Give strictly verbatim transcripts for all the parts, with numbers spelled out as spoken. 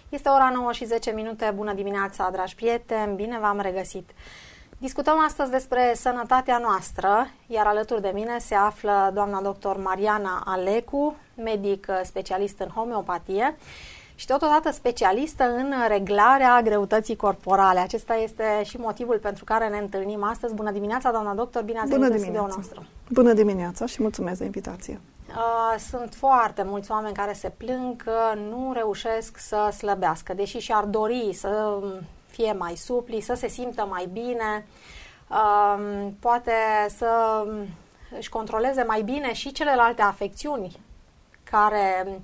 Este ora nouă și zece minute. Bună dimineața, dragi prieteni, bine v-am regăsit. Discutăm astăzi despre sănătatea noastră, iar alături de mine se află doamna doctor Mariana Alecu, medic specialist în homeopatie și totodată specialistă în reglarea greutății corporale. Acesta este și motivul pentru care ne întâlnim astăzi. Bună dimineața, doamna doctor, bine ați venit în studioul nostru. Bună dimineața și mulțumesc de invitație. Sunt foarte mulți oameni care se plâng că nu reușesc să slăbească, deși și-ar dori să fie mai supli, să se simtă mai bine, poate să își controleze mai bine și celelalte afecțiuni care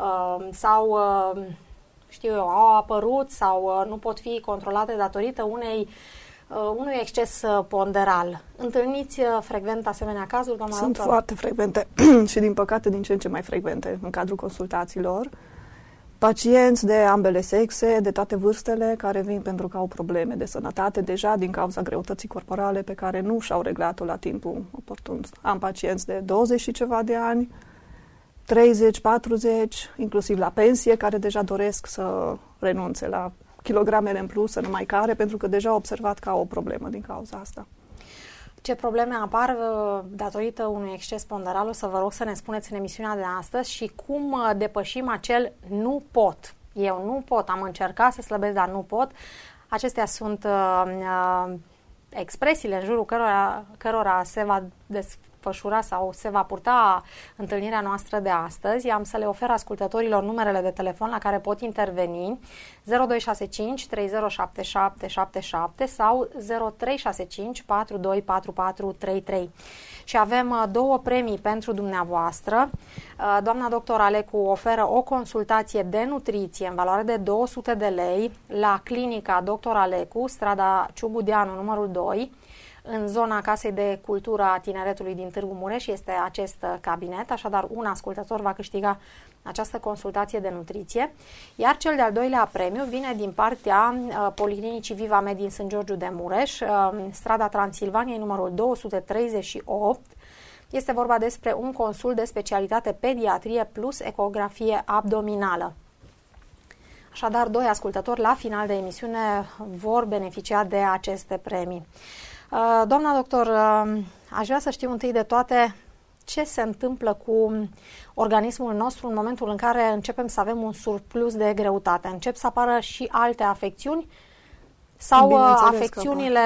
sau știu eu, au apărut sau nu pot fi controlate datorită unei unui exces ponderal. Întâlniți frecvent asemenea cazuri, doamna Sunt doctor? foarte frecvente și din păcate din ce în ce mai frecvente în cadrul consultațiilor. Pacienți de ambele sexe, de toate vârstele, care vin pentru că au probleme de sănătate deja din cauza greutății corporale pe care nu și-au reglat-o la timpul oportun. Am pacienți de douăzeci și ceva de ani, treizeci, patruzeci, inclusiv la pensie, care deja doresc să renunțe la kilogramele în plus, să nu mai care, pentru că deja au observat că au o problemă din cauza asta. Ce probleme apar datorită unui exces ponderal? O să vă rog să ne spuneți în emisiunea de astăzi și cum depășim acel nu pot. Eu nu pot, am încercat să slăbesc, dar nu pot. Acestea sunt uh, uh, expresiile în jurul cărora, cărora se va desfășura sau se va purta întâlnirea noastră de astăzi. Am să le ofer ascultătorilor numerele de telefon la care pot interveni: zero doi șase cinci trei zero șapte șapte șapte șapte sau zero trei șase cinci patru doi patru patru trei trei. Și avem două premii pentru dumneavoastră. Doamna doctor Alecu oferă o consultație de nutriție în valoare de două sute de lei la clinica doctor Alecu, strada Ciugudeanu, numărul doi, în zona Casei de Cultură a Tineretului din Târgu Mureș. Este acest cabinet, așadar un ascultător va câștiga această consultație de nutriție. Iar cel de-al doilea premiu vine din partea uh, Policlinicii Viva Med din Sânt Georgiu de Mureș, uh, strada Transilvaniei, numărul două sute treizeci și opt. Este vorba despre un consult de specialitate pediatrie plus ecografie abdominală. Așadar, doi ascultători la final de emisiune vor beneficia de aceste premii. Uh, doamna doctor, uh, aș vrea să știu întâi de toate ce se întâmplă cu organismul nostru în momentul în care începem să avem un surplus de greutate. Încep să apară și alte afecțiuni sau afecțiunile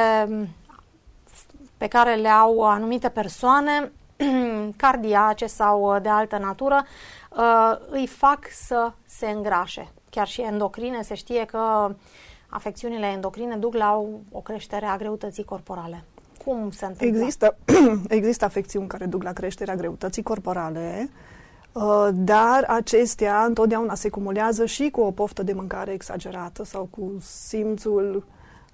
pe care le au anumite persoane, cardiace sau de altă natură, îi fac să se îngrașe. Chiar și endocrine, se știe că afecțiunile endocrine duc la o creștere a greutății corporale. Cum se întâmplă? Există, există afecțiuni care duc la creșterea greutății corporale, dar acestea întotdeauna se cumulează și cu o poftă de mâncare exagerată sau cu simțul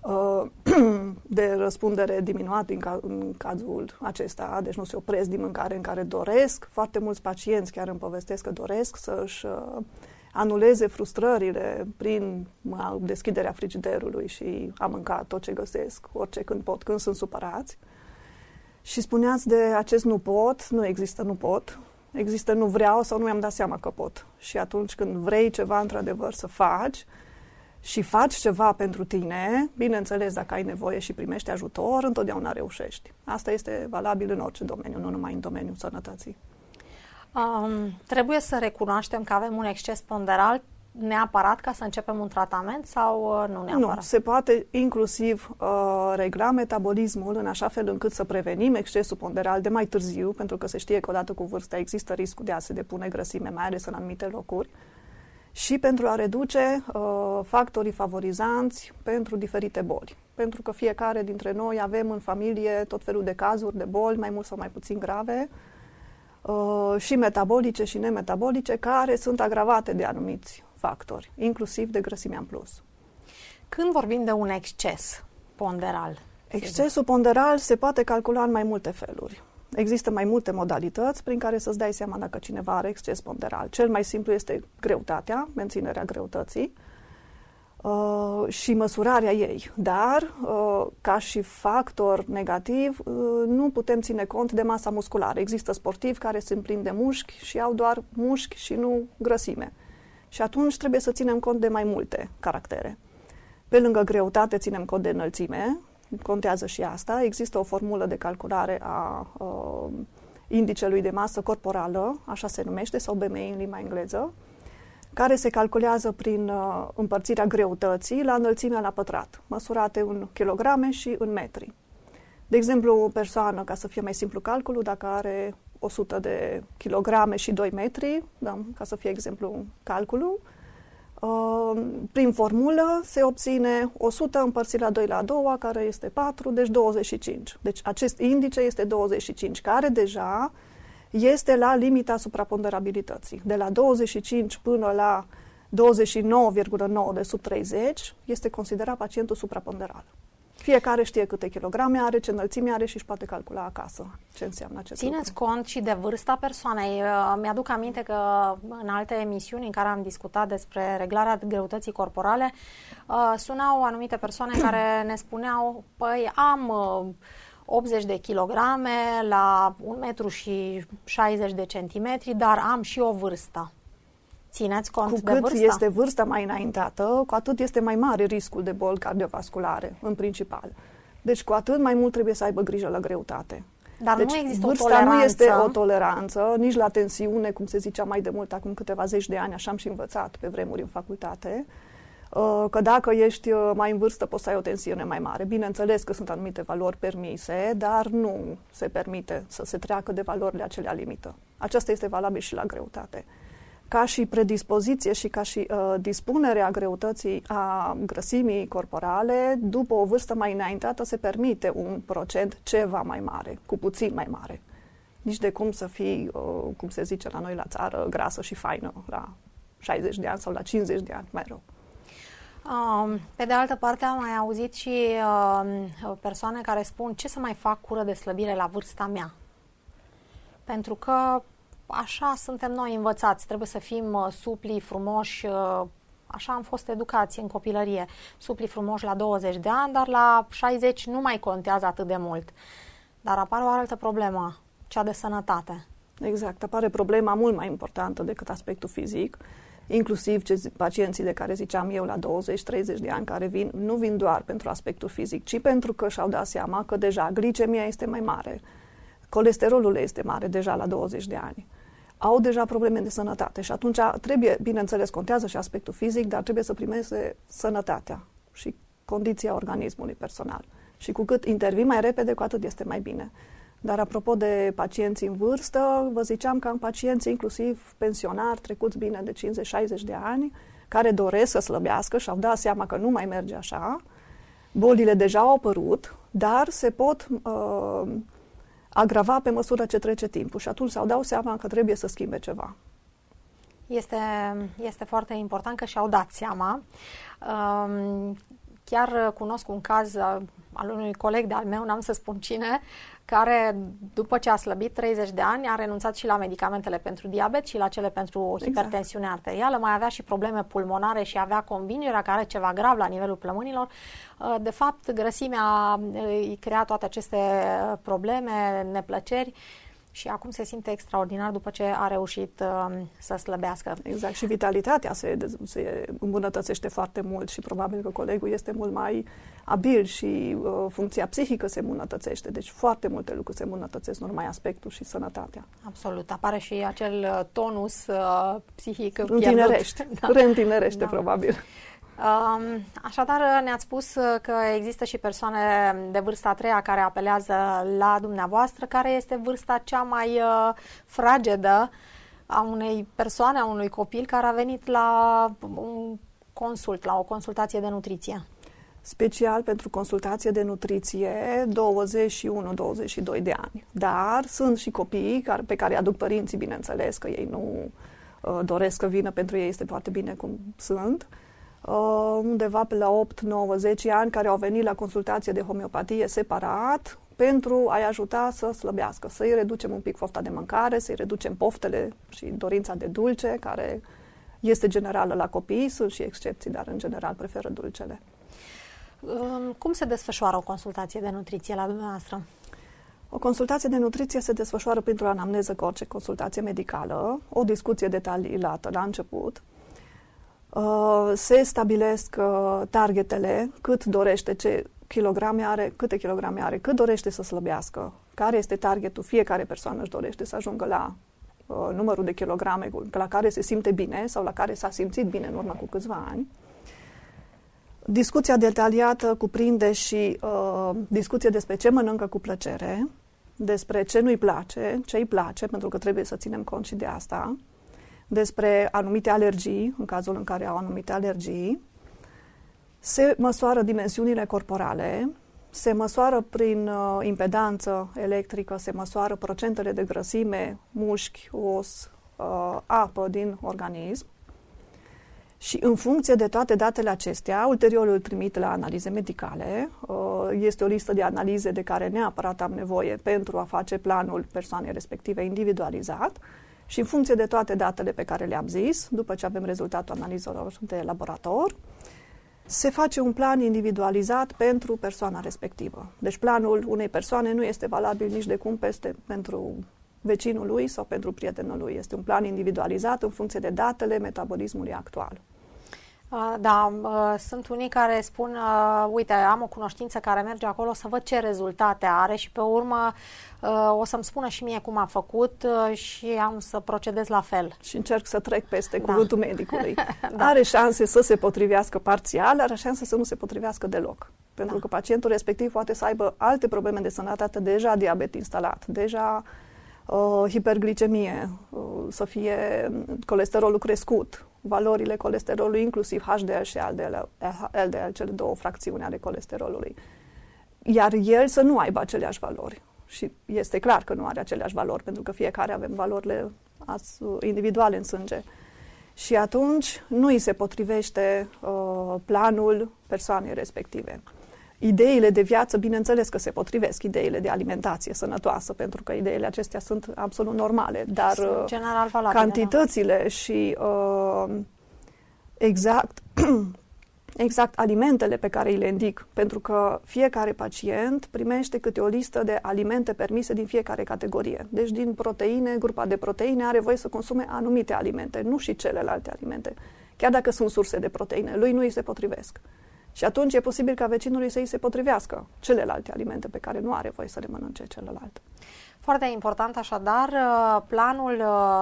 de răspundere diminuat în cazul acesta, deci nu se opresc din mâncare în care doresc. Foarte mulți pacienți chiar îmi povestesc că doresc să-și anuleze frustrările prin deschiderea frigiderului și a mânca tot ce găsesc, orice când pot, când sunt supărați. Și spuneați de acest nu pot, nu există nu pot, există nu vreau sau nu mi-am dat seama că pot. Și atunci când vrei ceva într-adevăr să faci și faci ceva pentru tine, bineînțeles, dacă ai nevoie și primești ajutor, întotdeauna reușești. Asta este valabil în orice domeniu, nu numai în domeniul sănătății. Um, trebuie să recunoaștem că avem un exces ponderal neapărat ca să începem un tratament sau uh, nu neapărat? Nu, se poate inclusiv uh, regla metabolismul în așa fel încât să prevenim excesul ponderal de mai târziu, pentru că se știe că odată cu vârsta există riscul de a se depune grăsime, mai ales în anumite locuri, și pentru a reduce uh, factorii favorizanți pentru diferite boli. Pentru că fiecare dintre noi avem în familie tot felul de cazuri de boli, mai mult sau mai puțin grave, Uh, și metabolice și nemetabolice, care sunt agravate de anumiți factori, inclusiv de grăsimea în plus. Când vorbim de un exces ponderal? Excesul ponderal se poate calcula în mai multe feluri. Există mai multe modalități prin care să-ți dai seama dacă cineva are exces ponderal. Cel mai simplu este greutatea, menținerea greutății, Uh, și măsurarea ei. Dar, uh, ca și factor negativ, uh, nu putem ține cont de masa musculară. Există sportivi care sunt plini de mușchi și au doar mușchi și nu grăsime. Și atunci trebuie să ținem cont de mai multe caractere. Pe lângă greutate ținem cont de înălțime, contează și asta. Există o formulă de calculare a uh, indicelui de masă corporală, așa se numește, sau B M I în limba engleză, care se calculează prin uh, împărțirea greutății la înălțimea la pătrat, măsurate în kilograme și în metri. De exemplu, o persoană, ca să fie mai simplu calculul, dacă are o sută de kilograme și doi metri, da, ca să fie exemplu calculul, uh, prin formulă se obține o sută împărțit la doi la a doua, care este patru, deci douăzeci și cinci. Deci acest indice este douăzeci și cinci, care deja este la limita supraponderabilității. De la douăzeci și cinci până la douăzeci și nouă virgulă nouă de sub treizeci este considerat pacientul supraponderal. Fiecare știe câte kilograme are, ce înălțime are și își poate calcula acasă ce înseamnă acest Țineți lucru. cont și de vârsta persoanei. Mi-aduc aminte că în alte emisiuni în care am discutat despre reglarea greutății corporale, sunau anumite persoane care ne spuneau, păi am optzeci de kilograme la un metru și șaizeci de centimetri, dar am și o vârstă. Țineți cont cu de cât vârstă? este vârsta mai înaintată, cu atât este mai mare riscul de boli cardiovasculare, în principal. Deci cu atât mai mult trebuie să aibă grijă la greutate. Dar deci, nu există o vârsta toleranță. nu este o toleranță, nici la tensiune, cum se zicea mai de mult, acum câteva zeci de ani, așa am și învățat pe vremuri în facultate, că dacă ești mai în vârstă poți să ai o tensiune mai mare. Bineînțeles că sunt anumite valori permise, dar nu se permite să se treacă de valorile acelea limită. Aceasta este valabil și la greutate. Ca și predispoziție și ca și uh, dispunere a greutății, a grăsimii corporale, după o vârstă mai înaintată se permite un procent ceva mai mare, cu puțin mai mare. Nici de cum să fii, uh, cum se zice la noi la țară, grasă și faină la șaizeci de ani sau la cincizeci de ani, mai rău. Pe de altă parte, am mai auzit și uh, persoane care spun ce să mai fac cură de slăbire la vârsta mea. Pentru că așa suntem noi învățați, trebuie să fim uh, supli, frumoși, uh, așa am fost educați în copilărie, supli, frumoși la douăzeci de ani, dar la șaizeci nu mai contează atât de mult. Dar apare o altă problemă, cea de sănătate. Exact, apare problema mult mai importantă decât aspectul fizic, inclusiv ce, pacienții de care ziceam eu la douăzeci treizeci de ani care vin, nu vin doar pentru aspectul fizic, ci pentru că și-au dat seama că deja glicemia este mai mare, colesterolul este mare deja la douăzeci de ani. Au deja probleme de sănătate și atunci trebuie, bineînțeles, contează și aspectul fizic, dar trebuie să primeze sănătatea și condiția organismului personal. Și cu cât intervii mai repede, cu atât este mai bine. Dar apropo de pacienți în vârstă, vă ziceam că am pacienți, inclusiv pensionari, trecuți bine de cincizeci șaizeci de ani, care doresc să slăbească și au dat seama că nu mai merge așa. Bolile deja au apărut, dar se pot uh, agrava pe măsură ce trece timpul și atunci s-au dat seama că trebuie să schimbe ceva. Este, este foarte important că și-au dat seama. Um, chiar cunosc un caz al unui coleg de-al meu, n-am să spun cine, care după ce a slăbit treizeci de ani a renunțat și la medicamentele pentru diabet și la cele pentru exact. hipertensiune arterială, mai avea și probleme pulmonare și avea convingerea că are ceva grav la nivelul plămânilor. De fapt, grăsimea îi crea toate aceste probleme, neplăceri și acum se simte extraordinar după ce a reușit uh, să slăbească. Exact, și vitalitatea se, se îmbunătățește foarte mult și probabil că colegul este mult mai abil și uh, funcția psihică se îmbunătățește. Deci foarte multe lucruri se îmbunătățesc, nu numai aspectul și sănătatea. Absolut. Apare și acel tonus uh, psihic Întinerește, da. reîntinerește Da. probabil. Așadar, ne-ați spus că există și persoane de vârsta a treia care apelează la dumneavoastră. Care este vârsta cea mai fragedă a unei persoane, a unui copil care a venit la un consult, la o consultație de nutriție? Special pentru consultație de nutriție, douăzeci și unu douăzeci și doi de ani. Dar sunt și copii care, pe care aduc părinții, bineînțeles, că ei nu uh, doresc să vină, pentru ei este foarte bine cum sunt. Uh, undeva pe la opt nouă zece ani care au venit la consultație de homeopatie separat pentru a-i ajuta să slăbească, să-i reducem un pic pofta de mâncare, să-i reducem poftele și dorința de dulce, care este generală la copii, sunt și excepții, dar în general preferă dulcele. Cum se desfășoară o consultație de nutriție la dumneavoastră? O consultație de nutriție se desfășoară printr-o anamneză, cu orice consultație medicală, o discuție detaliată la început. Uh, se stabilesc uh, targetele, cât dorește, ce kilograme are, câte kilograme are, cât dorește să slăbească, care este targetul, fiecare persoană își dorește să ajungă la uh, numărul de kilograme la care se simte bine sau la care s-a simțit bine în urmă cu câțiva ani. Discuția detaliată cuprinde și uh, discuție despre ce mănâncă cu plăcere, despre ce nu-i place, ce îi place, pentru că trebuie să ținem cont și de asta, despre anumite alergii, în cazul în care au anumite alergii. Se măsoară dimensiunile corporale, se măsoară prin uh, impedanță electrică, se măsoară procentele de grăsime, mușchi, os, uh, apă din organism. Și în funcție de toate datele acestea, ulteriorul trimit la analize medicale, uh, este o listă de analize de care neapărat am nevoie pentru a face planul persoanei respective individualizat. Și în funcție de toate datele pe care le-am zis, după ce avem rezultatul analizelor de laborator, se face un plan individualizat pentru persoana respectivă. Deci planul unei persoane nu este valabil nici de cum peste pentru vecinul lui sau pentru prietenul lui. Este un plan individualizat în funcție de datele metabolismului actual. Da, sunt unii care spun, uite, am o cunoștință care merge acolo să văd ce rezultate are și pe urmă o să-mi spună și mie cum a făcut și am să procedez la fel. Și încerc să trec peste da. cuvântul medicului. Da. Are șanse să se potrivească parțial, are șanse să nu se potrivească deloc. Pentru da. că pacientul respectiv poate să aibă alte probleme de sănătate, deja diabet instalat, deja uh, hiperglicemie, uh, să fie colesterolul crescut, valorile colesterolului, inclusiv H D L și L D L, cele două fracțiuni ale colesterolului. Iar el să nu aibă aceleași valori. Și este clar că nu are aceleași valori, pentru că fiecare avem valorile individuale în sânge. Și atunci nu îi se potrivește uh, planul persoanei respective. Ideile de viață, bineînțeles că se potrivesc, ideile de alimentație sănătoasă, pentru că ideile acestea sunt absolut normale, dar sunt general valabile, cantitățile da. și uh, exact, exact alimentele pe care îi le indic, pentru că fiecare pacient primește câte o listă de alimente permise din fiecare categorie. Deci din proteine, grupa de proteine are voie să consume anumite alimente, nu și celelalte alimente. Chiar dacă sunt surse de proteine, lui nu îi se potrivesc. Și atunci e posibil ca vecinului să îi se potrivească celelalte alimente pe care nu are voie să le mănânce celălalt. Foarte important, așadar, planul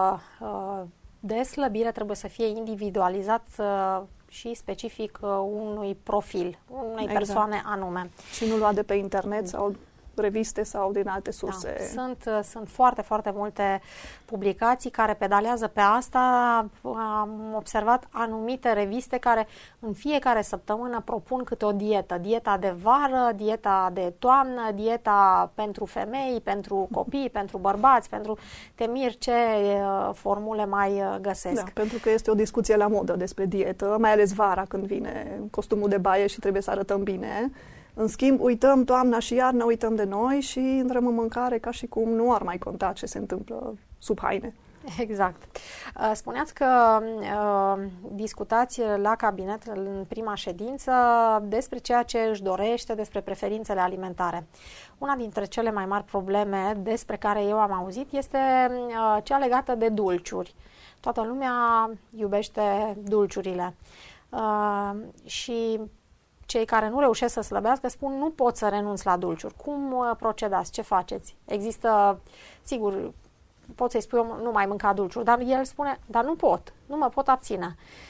de slăbire trebuie să fie individualizat și specific unui profil, unei exact. persoane anume. Și nu lua de pe internet sau reviste sau din alte surse. Da. Sunt, sunt foarte, foarte multe publicații care pedalează pe asta. Am observat anumite reviste care în fiecare săptămână propun câte o dietă. Dieta de vară, dieta de toamnă, dieta pentru femei, pentru copii, pentru bărbați, pentru te miri ce formule mai găsesc. Da, pentru că este o discuție la modă despre dietă, mai ales vara când vine costumul de baie și trebuie să arătăm bine. În schimb, uităm toamna și iarna, uităm de noi și intrăm în mâncare ca și cum nu ar mai conta ce se întâmplă sub haine. Exact. Spuneați că uh, discutați la cabinet în prima ședință despre ceea ce își dorește, despre preferințele alimentare. Una dintre cele mai mari probleme despre care eu am auzit este uh, cea legată de dulciuri. Toată lumea iubește dulciurile. Uh, și cei care nu reușesc să slăbească spun nu pot să renunț la dulciuri. Cum procedați? Ce faceți? Există, sigur, pot să-i spui eu nu mai mânca dulciuri, dar el spune, dar nu pot, nu mă pot abține.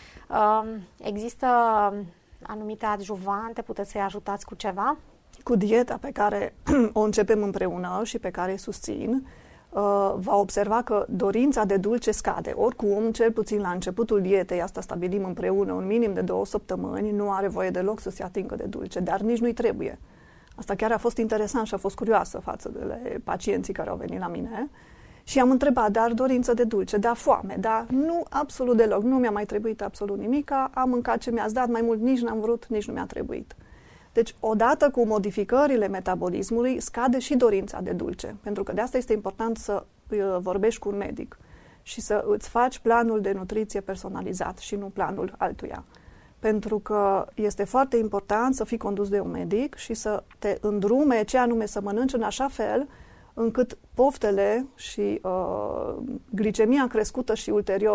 Există anumite adjuvante, puteți să-i ajutați cu ceva? Cu dieta pe care o începem împreună și pe care îi susțin, va observa că dorința de dulce scade. Oricum, cel puțin la începutul dietei, asta stabilim împreună, un minim de două săptămâni, nu are voie deloc să se atingă de dulce, dar nici nu-i trebuie. Asta chiar a fost interesant și a fost curioasă față de pacienții care au venit la mine și am întrebat, dar dorință de dulce, da, foame, da, nu, absolut deloc, nu mi-a mai trebuit absolut nimic, am mâncat ce mi-ați dat, mai mult nici n-am vrut, nici nu mi-a trebuit. Deci, odată cu modificările metabolismului, scade și dorința de dulce. Pentru că de asta este important să vorbești cu un medic și să îți faci planul de nutriție personalizat și nu planul altuia. Pentru că este foarte important să fii condus de un medic și să te îndrume ce anume să mănânci în așa fel încât poftele și uh, glicemia crescută și ulterior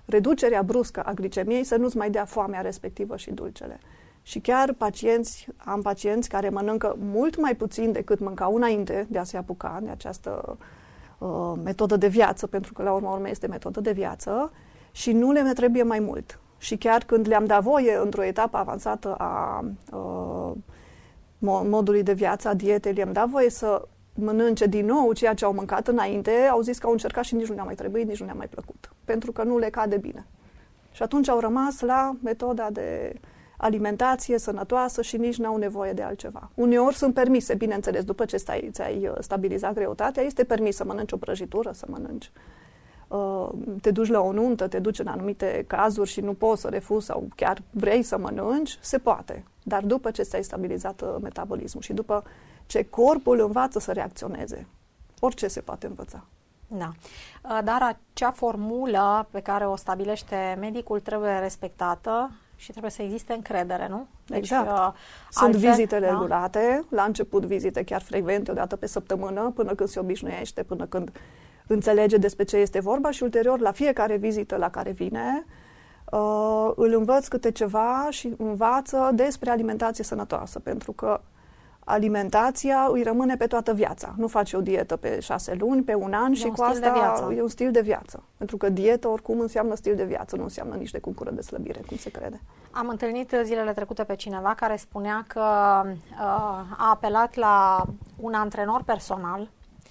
reducerea bruscă a glicemiei să nu-ți mai dea foamea respectivă și dulcele. Și chiar pacienți, am pacienți care mănâncă mult mai puțin decât mâncau înainte de a se apuca de această uh, metodă de viață, pentru că la urma urmei este metodă de viață și nu le mai trebuie mai mult. Și chiar când le-am dat voie într-o etapă avansată a uh, modului de viață, a dietei, le-am dat voie să mănânce din nou ceea ce au mâncat înainte, au zis că au încercat și nici nu le-a mai trebuit, nici nu le-a mai plăcut, pentru că nu le cade bine. Și atunci au rămas la metoda de alimentație sănătoasă și nici n-au nevoie de altceva. Uneori sunt permise, bineînțeles, după ce stai, ți-ai stabilizat greutatea, este permis să mănânci o prăjitură, să mănânci. Uh, te duci la o nuntă, te duci în anumite cazuri și nu poți să refuzi sau chiar vrei să mănânci, se poate. Dar după ce ți-ai stabilizat uh, metabolismul și după ce corpul învață să reacționeze, orice se poate învăța. Da. Dar acea formulă pe care o stabilește medicul trebuie respectată și trebuie să existe încredere, nu? Deci, exact. Uh, Sunt altfel, vizitele da? regulate, la început vizite chiar frecvente, o dată pe săptămână, până când se obișnuiește, până când înțelege despre ce este vorba și ulterior, la fiecare vizită la care vine, uh, îl învăț câte ceva și învață despre alimentație sănătoasă, pentru că alimentația îi rămâne pe toată viața. Nu face o dietă pe șase luni, pe un an e și cu asta e un stil de viață. Pentru că dietă oricum înseamnă stil de viață, nu înseamnă nici de cuncură de slăbire, cum se crede. Am întâlnit zilele trecute pe cineva care spunea că uh, a apelat la un antrenor personal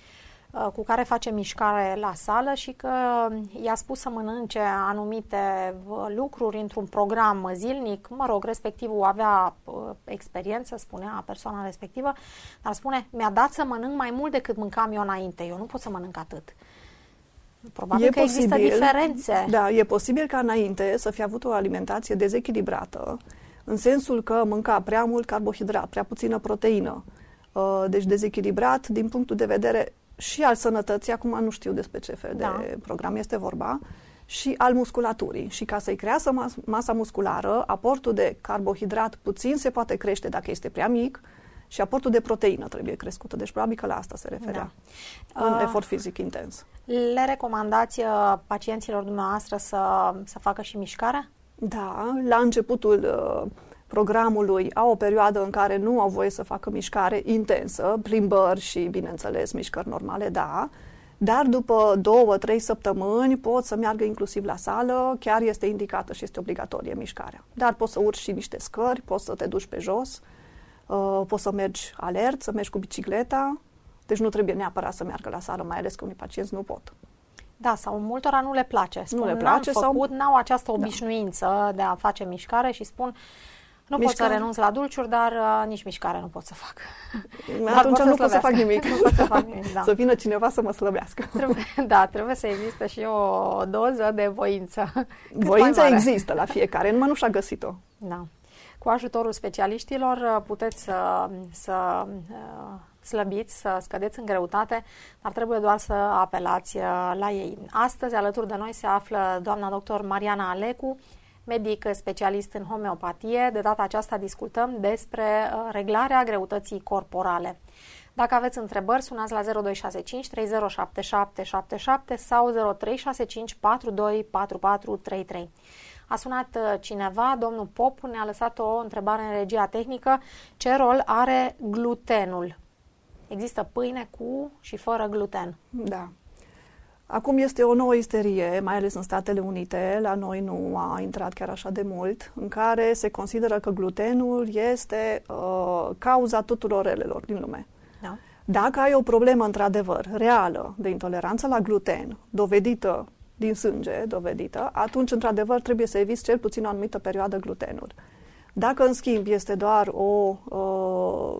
cu care face mișcare la sală și că i-a spus să mănânce anumite lucruri într-un program zilnic, mă rog, respectivul avea experiență, spunea persoana respectivă, dar spune, mi-a dat să mănânc mai mult decât mâncam eu înainte, eu nu pot să mănânc atât. Probabil e că posibil, există diferențe. Da, e posibil ca înainte să fi avut o alimentație dezechilibrată, în sensul că mânca prea mult carbohidrat, prea puțină proteină, deci dezechilibrat din punctul de vedere și al sănătății, acum nu știu despre ce fel da. de program este vorba, și al musculaturii. Și ca să-i crească mas- masa musculară, aportul de carbohidrat puțin se poate crește dacă este prea mic și aportul de proteină trebuie crescută. Deci probabil că la asta se referea. Da. În uh, efort fizic intens. Le recomandați pacienților dumneavoastră să, să facă și mișcare? Da, la începutul uh, programului au o perioadă în care nu au voie să facă mișcare intensă, plimbări și, bineînțeles, mișcări normale, da, dar după două, trei săptămâni pot să meargă inclusiv la sală, chiar este indicată și este obligatorie mișcarea. Dar poți să urci și niște scări, poți să te duci pe jos, uh, poți să mergi alert, să mergi cu bicicleta, deci nu trebuie neapărat să meargă la sală, mai ales că unii pacienți nu pot. Da, sau multora nu le place. Spun, nu le place n-am făcut, sau... n-au această obișnuință da. de a face mișcare și spun nu mișcare. pot să renunț la dulciuri, dar uh, nici mișcare nu pot să fac. Dar atunci nu pot să fac nimic. Nu pot să fac nimic, da. Să vină cineva să mă slăbească. Trebuie, da, trebuie să existe și o doză de voință. Voința există la fiecare, numai nu și-a găsit-o. Da. Cu ajutorul specialiștilor puteți să, să slăbiți, să scădeți în greutate, dar trebuie doar să apelați la ei. Astăzi, alături de noi se află doamna doctor Mariana Alecu, medic specialist în homeopatie. De data aceasta discutăm despre reglarea greutății corporale. Dacă aveți întrebări, sunați la zero doi șase cinci trei zero șapte șapte șapte șapte sau zero trei șase cinci patru doi patru patru trei trei. A sunat cineva, domnul Pop, ne-a lăsat o întrebare în regia tehnică. Ce rol are glutenul? Există pâine cu și fără gluten. Da. Acum este o nouă isterie, mai ales în Statele Unite, la noi nu a intrat chiar așa de mult, în care se consideră că glutenul este uh, cauza tuturor relelor din lume. Da. Dacă ai o problemă într-adevăr reală de intoleranță la gluten, dovedită din sânge, dovedită, atunci într-adevăr trebuie să eviți cel puțin o anumită perioadă glutenul. Dacă în schimb este doar o... Uh,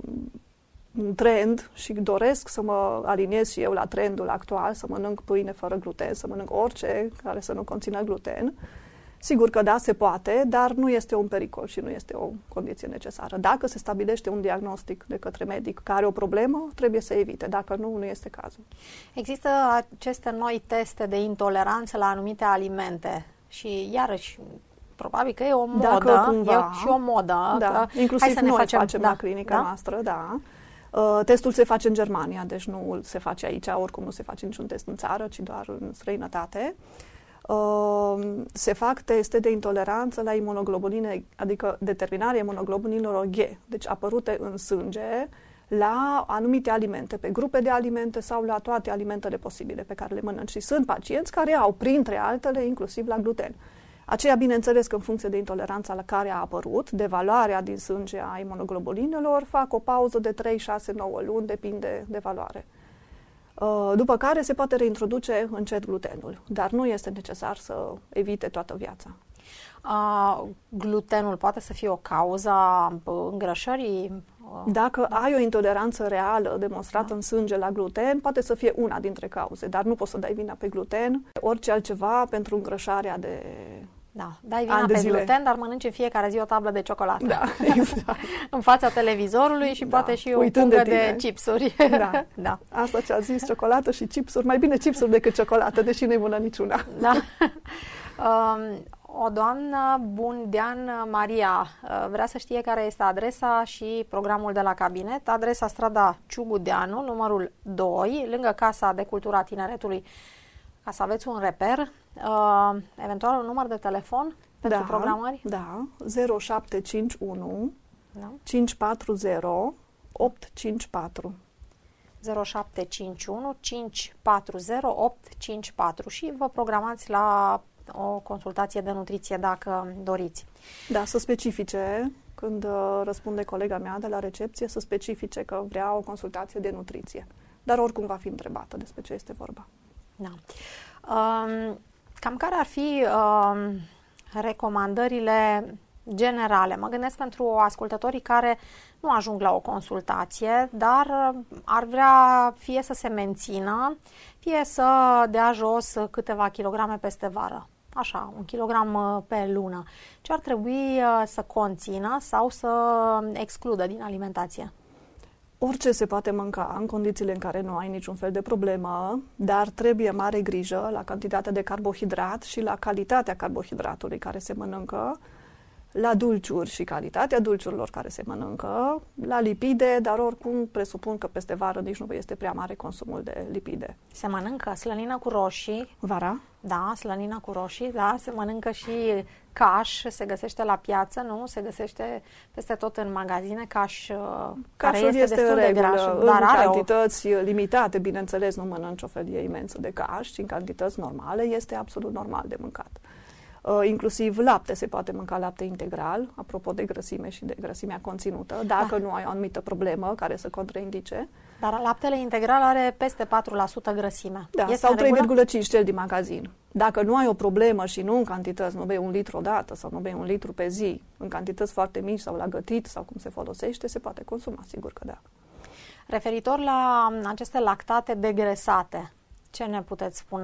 un trend și doresc să mă aliniez și eu la trendul actual, să mănânc pâine fără gluten, să mănânc orice care să nu conțină gluten. Sigur că da, se poate, dar nu este un pericol și nu este o condiție necesară. Dacă se stabilește un diagnostic de către medic care are o problemă, trebuie să evite. Dacă nu, nu este cazul. Există aceste noi teste de intoleranță la anumite alimente și iarăși probabil că e o modă, Dacă cumva, e și o modă. Da, că inclusiv hai să ne noi facem, facem da, la clinica da? noastră, da. Uh, testul se face în Germania, deci nu se face aici, oricum nu se face niciun test în țară, ci doar în străinătate. se fac teste de intoleranță la imunoglobuline, adică determinarea imunoglobulinelor G, deci apărute în sânge, la anumite alimente, pe grupe de alimente sau la toate alimentele posibile pe care le mănânci. Și sunt pacienți care au, printre altele, inclusiv la gluten. Aceea, bineînțeles că în funcție de intoleranța la care a apărut, de valoarea din sânge a imunoglobulinelor, fac o pauză de trei, șase, nouă luni, depinde de valoare. După care se poate reintroduce încet glutenul, dar nu este necesar să evite toată viața. Uh, glutenul poate să fie o cauză a îngrășării? Dacă da. ai o intoleranță reală demonstrată da. în sânge la gluten, poate să fie una dintre cauze, dar nu poți să dai vina pe gluten. Orice altceva pentru îngrășarea de Da, dai vina pe zile. gluten, dar mănânci în fiecare zi o tablă de ciocolată. Da, exact. În fața televizorului și da. poate și o pungă de, de chipsuri. Da. da. Asta ce a zis, ciocolată și chipsuri. Mai bine chipsuri decât ciocolată, deși nu-i bună niciuna. Da. Um, o doamnă, Bundean Maria, vrea să știe care este adresa și programul de la cabinet. Adresa strada Ciugudeanu, numărul doi, lângă Casa de Cultură a Tineretului, ca să aveți un reper. Uh, eventual un număr de telefon pentru da, programări? Da, zero șapte cinci unu da. cinci patru zero opt cinci patru. zero șapte cinci unu cinci patru zero opt cinci patru și vă programați la o consultație de nutriție dacă doriți. Da, să specifice, când uh, răspunde colega mea de la recepție, să specifice că vrea o consultație de nutriție. Dar oricum va fi întrebată despre ce este vorba. Da. Um, cam care ar fi um, recomandările generale? Mă gândesc pentru ascultătorii care nu ajung la o consultație, dar ar vrea fie să se mențină, fie să dea jos câteva kilograme peste vară. Așa, un kilogram pe lună. Ce ar trebui să conțină sau să excludă din alimentație? Orice se poate mânca în condițiile în care nu ai niciun fel de problemă, dar trebuie mare grijă la cantitatea de carbohidrat și la calitatea carbohidratului care se mănâncă, la dulciuri și calitatea dulciurilor care se mănâncă, la lipide, dar oricum presupun că peste vară nici nu este prea mare consumul de lipide. Se mănâncă slănină cu roșii. Vara? Da, slănină cu roșii, da, se mănâncă și caș, se găsește la piață, nu? Se găsește peste tot în magazine caș, care este, este destul de graș, dar în are cantități o... limitate, bineînțeles, nu mănânci o felie imensă de caș, ci în cantități normale este absolut normal de mâncat. Uh, inclusiv lapte, se poate mânca lapte integral, apropo de grăsime și de grăsimea conținută, dacă da. nu ai o anumită problemă care să contraindice. Dar laptele integral are peste patru la sută grăsime. Da, este sau trei virgulă cinci cel din magazin. Dacă nu ai o problemă și nu în cantități, nu bei un litru odată sau nu bei un litru pe zi, în cantități foarte mici sau la gătit sau cum se folosește, se poate consuma, sigur că da. Referitor la aceste lactate degresate, ce ne puteți spune?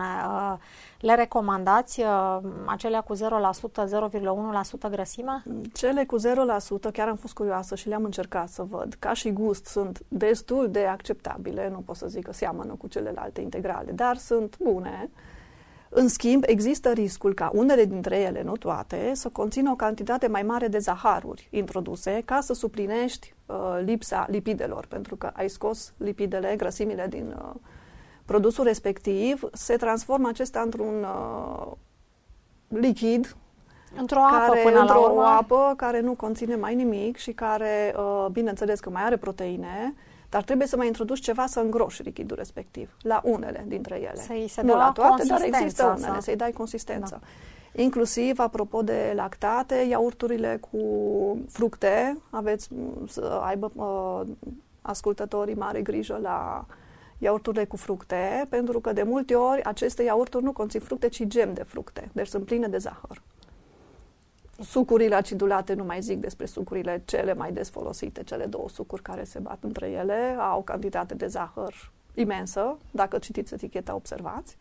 Le recomandați acelea cu zero la sută, zero virgulă unu la sută grăsime? Cele cu zero la sută, chiar am fost curioasă și le-am încercat să văd. Ca și gust sunt destul de acceptabile, nu pot să zic că seamănă cu celelalte integrale, dar sunt bune. În schimb, există riscul ca unele dintre ele, nu toate, să conțină o cantitate mai mare de zaharuri introduse ca să suplinești uh, lipsa lipidelor, pentru că ai scos lipidele, grăsimile din uh, produsul respectiv, se transformă acesta într-un uh, lichid, într-o apă care, până într-o la urmă. apă care nu conține mai nimic și care, uh, bineînțeles că mai are proteine, dar trebuie să mai introduci ceva să îngroși lichidul respectiv, la unele dintre ele. Să-i se nu la toate, dar există să... unele, să-i dai consistență. Da. Inclusiv, apropo de lactate, iaurturile cu fructe, aveți să aibă uh, ascultătorii mare grijă la iaurturile cu fructe, pentru că de multe ori aceste iaurturi nu conțin fructe, ci gem de fructe, deci sunt pline de zahăr. Sucurile acidulate, nu mai zic despre sucurile cele mai des folosite, cele două sucuri care se bat între ele, au o cantitate de zahăr imensă, dacă citiți eticheta, observați.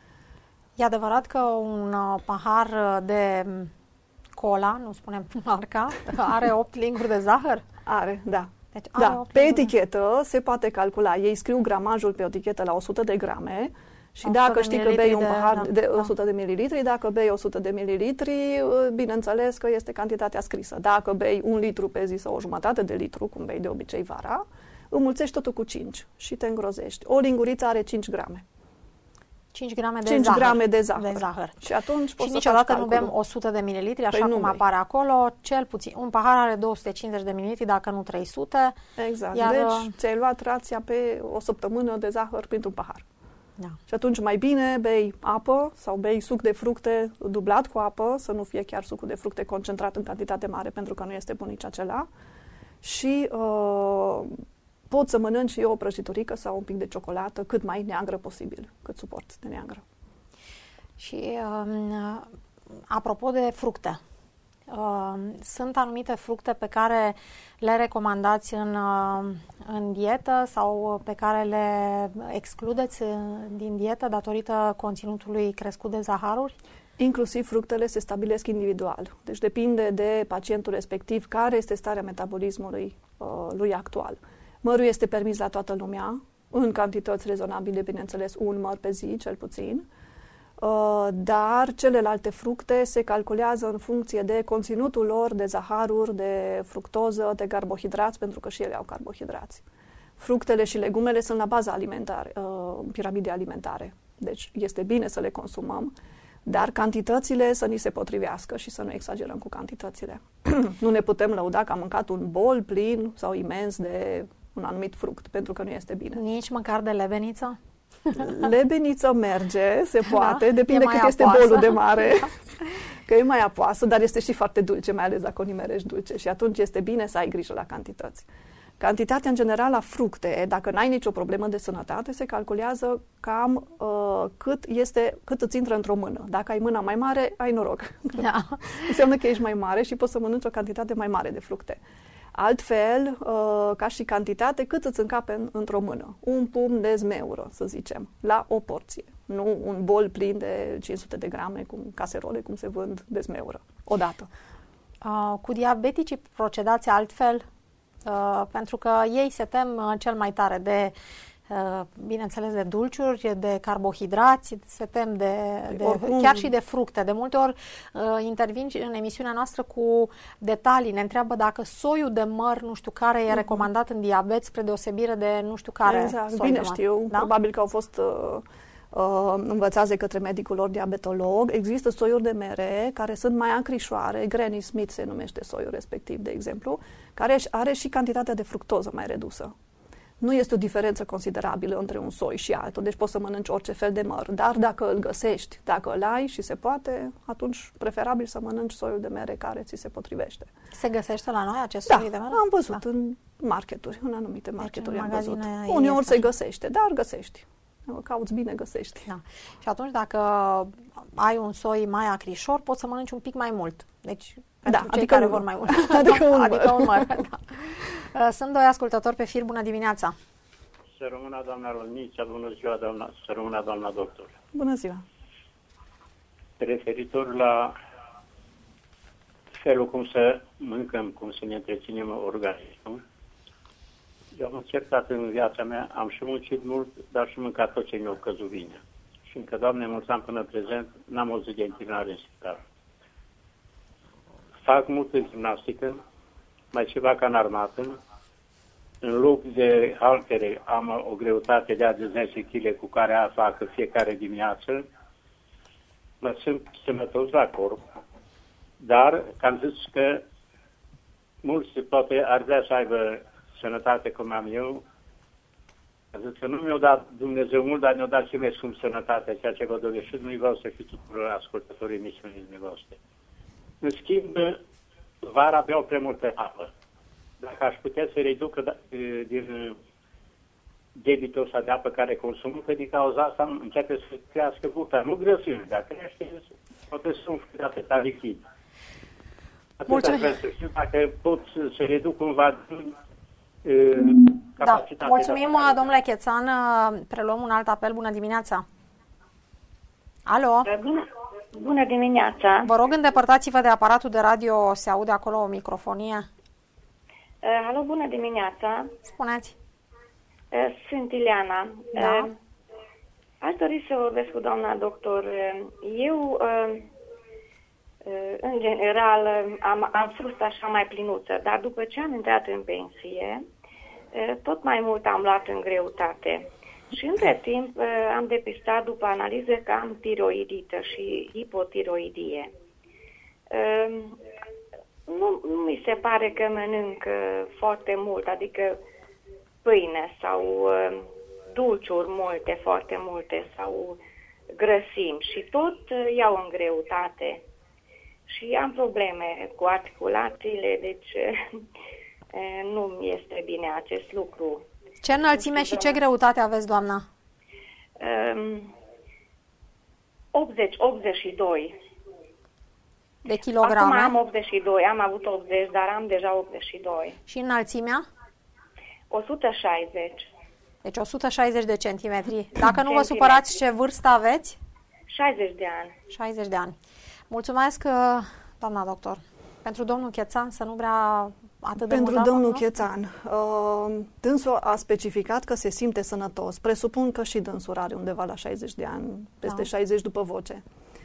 E adevărat că un pahar de cola, nu spunem marca, are opt linguri de zahăr? Are, da. Deci are da. Pe etichetă se poate calcula, ei scriu gramajul pe etichetă la o sută de grame, și dacă știi că bei un pahar de, de o sută de mililitri, dacă bei o sută de mililitri, bineînțeles că este cantitatea scrisă. Dacă bei un litru pe zi sau o jumătate de litru, cum bei de obicei vara, înmulțești totul cu cinci și te îngrozești. O linguriță are cinci grame. cinci grame de cinci zahăr. grame de zahăr. De zahăr. Și atunci și niciodată nu bem o sută de mililitri, așa păi cum apare bei. acolo. Cel puțin, un pahar are două sute cincizeci de mililitri, dacă nu trei sute. Exact. Iar, deci ți-ai luat rația pe o săptămână de zahăr printr-un pahar. Da. Și atunci mai bine bei apă sau bei suc de fructe dublat cu apă, să nu fie chiar sucul de fructe concentrat în cantitate mare, pentru că nu este bun nici acela. Și uh, poți să mănânci și o prăjiturică sau un pic de ciocolată, cât mai neagră posibil, cât suporți de neagră. Și uh, apropo de fructe, uh, sunt anumite fructe pe care le recomandați în, uh, în dietă sau pe care le excludeți din dietă datorită conținutului crescut de zaharuri? Inclusiv fructele se stabilesc individual. Deci depinde de pacientul respectiv care este starea metabolismului uh, lui actual. Mărul este permis la toată lumea, în cantități rezonabile, bineînțeles, un măr pe zi, cel puțin. Uh, dar celelalte fructe se calculează în funcție de conținutul lor de zaharuri, de fructoză, de carbohidrați, pentru că și ele au carbohidrați. Fructele și legumele sunt la baza alimentare, uh, piramidei alimentare. Deci este bine să le consumăm, dar cantitățile să ni se potrivească și să nu exagerăm cu cantitățile. Nu ne putem lăuda că am mâncat un bol plin sau imens de un anumit fruct, pentru că nu este bine. Nici măcar de lebeniță? Lebeniță merge, se poate, da, depinde cât apoasă. Este bolul de mare, că e mai apoasă, dar este și foarte dulce, mai ales dacă o nimerești dulce și atunci este bine să ai grijă la cantități. Cantitatea în general la fructe, dacă n-ai nicio problemă de sănătate, se calculează cam uh, cât, este, cât îți intră într-o mână. Dacă ai mâna mai mare, ai noroc. Da. Înseamnă că ești mai mare și poți să mănânci o cantitate mai mare de fructe. Altfel, uh, ca și cantitate, cât îți încape în, într-o mână. Un pumn de zmeură, să zicem, la o porție. Nu un bol plin de cinci sute de grame, cum caserole, cum se vând de zmeură. Odată. Uh, cu diabeticii procedați altfel? Uh, pentru că ei se tem uh, cel mai tare de, uh, bineînțeles, de dulciuri, de carbohidrați, se tem de, de chiar și de fructe. De multe ori uh, intervin în emisiunea noastră cu detalii. Ne întreabă dacă soiul de măr, nu știu care, e recomandat în diabet spre deosebire de nu știu care exact. soi Bine de măr. știu, da? Probabil că au fost uh, uh, învățați de către medicul lor diabetolog. Există soiuri de mere care sunt mai acrișoare, Granny Smith se numește soiul respectiv, de exemplu, care are și cantitatea de fructoză mai redusă. Nu este o diferență considerabilă între un soi și altul, deci poți să mănânci orice fel de măr, dar dacă îl găsești, dacă îl ai și se poate, atunci preferabil să mănânci soiul de mere care ți se potrivește. Se găsește la noi acest da, soi de mere? am văzut da. în marketuri, în anumite marketuri deci, am văzut. Uneori se găsește, dar găsești. Cauți bine, găsești. Da. Și atunci dacă ai un soi mai acrișor, poți să mănânci un pic mai mult. Deci, pentru da, cei adică care un vor mai mult. Adică un măr. Adică un măr. Da. Sunt doi ascultători pe fir. Bună dimineața! Să rămână doamna Rolnița, bună ziua, doamna, să rămână doamna doctor. Bună ziua! Referitor la felul cum să mâncăm, cum să ne întreținem organismul, eu am încercat în viața mea, am și muncit mult, dar și mâncat tot ce mi-a căzut bine. Și încă, Doamne, mulțumim până prezent, n-am o zi de întâlnare în spital. Fac multă gimnastică, mai ceva ca în armată. În loc de haltere am o greutate de a zece kilograme cu care a fac fiecare dimineață. Mă simt sănătos la corp, dar am zis că mulți poate ar vrea să aibă sănătate cum am eu. Am zis că nu mi-a dat Dumnezeu mult, dar mi-a dat și mai scump sănătatea, ceea ce vă doresc și dumneavoastră și tuturor ascultătorii emisiunii dumneavoastră. În schimb, vara beau prea multă apă. Dacă aș putea să reduc din debitul ăsta de apă care consumă, că din cauza asta începe să crească burta. Nu grăsime, dar crește, poate să umfle atâta lichid. Atâta vreau să știu dacă pot să reduc cumva da. Mulțumim, domnule Chețan. Preluăm un alt apel. Bună dimineața! Alo! Bună, bună dimineața! Vă rog, îndepărtați-vă de aparatul de radio, se aude acolo o microfonie. Uh, alo, bună dimineața! Spuneți! Uh, sunt Ileana. Da. Uh, aș dori să vorbesc cu doamna doctor. Eu, uh, uh, în general, am, am fost așa mai plinuță, dar după ce am intrat în pensie, uh, tot mai mult am luat în greutate. Și între timp uh, am depistat după analize că am tiroidită și hipotiroidie. Uh, nu, nu mi se pare că mănânc uh, foarte mult, adică pâine sau uh, dulciuri multe, foarte multe, sau grăsimi și tot uh, iau în greutate. Și am probleme cu articulațiile, deci uh, nu mi este bine acest lucru. Ce înălțime și ce greutate aveți, doamna? Um, optzeci optzeci și doi. De kilograme? Acum am optzeci și doi, am avut optzeci, dar am deja optzeci și doi. Și înălțimea? o sută șaizeci. Deci o sută șaizeci de centimetri. Dacă nu vă supărați, ce vârstă aveți? șaizeci de ani. șaizeci de ani. Mulțumesc, doamna doctor. Pentru domnul Chețan să nu vrea atât de Pentru mult. domnul Chețan, uh, dânsul a specificat că se simte sănătos. Presupun că și dânsul are undeva la șaizeci de ani, peste da. șaizeci după voce.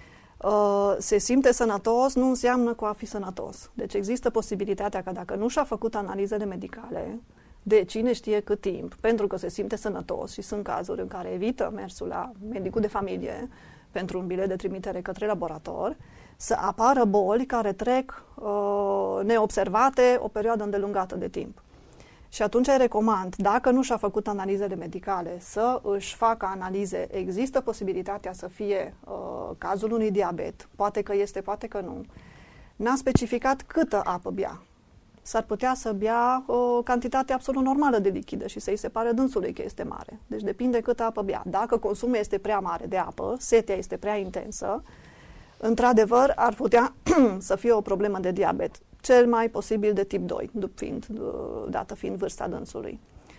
Uh, se simte sănătos nu înseamnă că a fi sănătos. Deci există posibilitatea că dacă nu și-a făcut analizele medicale, de cine știe cât timp, pentru că se simte sănătos și sunt cazuri în care evită mersul la medicul de familie pentru un bilet de trimitere către laborator, să apară boli care trec uh, neobservate o perioadă îndelungată de timp. Și atunci îi recomand, dacă nu și-a făcut analizele medicale, să își facă analize. Există posibilitatea să fie uh, cazul unui diabet, poate că este, poate că nu. N-a specificat câtă apă bea. S-ar putea să bea o cantitate absolut normală de lichidă și să-i se pare dânsului că este mare. Deci depinde câtă apă bea. Dacă consumul este prea mare de apă, setea este prea intensă, într-adevăr ar putea să fie o problemă de diabet. Cel mai posibil de tip doi, fiind, dată fiind vârsta dânsului.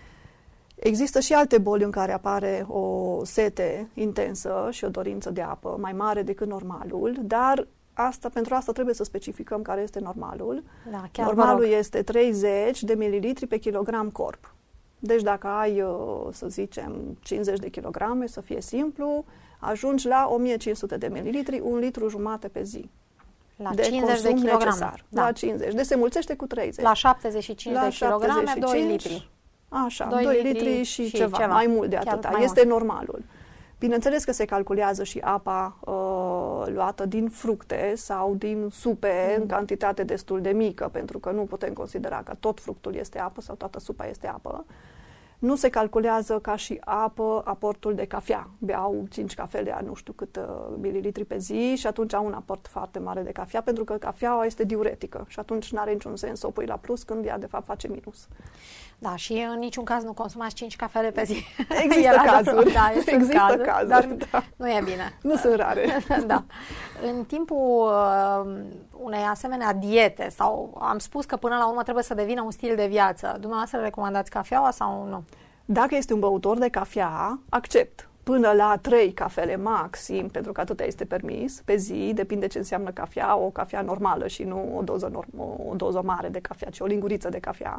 Există și alte boli în care apare o sete intensă și o dorință de apă mai mare decât normalul, dar asta, pentru asta trebuie să specificăm care este normalul. Da, chiar normalul este treizeci de mililitri pe kilogram corp. Deci dacă ai, să zicem, cincizeci de kilograme, să fie simplu, ajungi la o mie cinci sute de mililitri, un litru jumate pe zi. La de cincizeci de kilograme. Necesar. Da. La cincizeci. Deci se mulțește cu treizeci. La șaptezeci și cinci la de kilograme, șaptezeci și cinci, doi litri. Așa, doi, doi litri, litri și, și ceva, ceva, mai mult de atâta. Este mult. Normalul. Bineînțeles că se calculează și apa uh, luată din fructe sau din supe mm. în cantitate destul de mică, pentru că nu putem considera că tot fructul este apă sau toată supa este apă. Nu se calculează ca și apă aportul de cafea. Beau cinci cafele, nu știu cât uh, mililitri pe zi și atunci au un aport foarte mare de cafea, pentru că cafeaua este diuretică și atunci nu are niciun sens să o pui la plus când ea de fapt face minus. Da, și în niciun caz nu consumați cinci cafele pe zi. Există cazuri. Da, există cazuri, cazuri, dar da. Nu e bine. Nu sunt rare. Da. În timpul uh, unei asemenea diete, sau am spus că până la urmă trebuie să devină un stil de viață, dumneavoastră recomandați cafeaua sau nu? Dacă este un băutor de cafea, accept. Până la trei cafele maxim, pentru că atâta este permis, pe zi, depinde ce înseamnă cafea, o cafea normală și nu o doză, norm- o doză mare de cafea, ci o linguriță de cafea.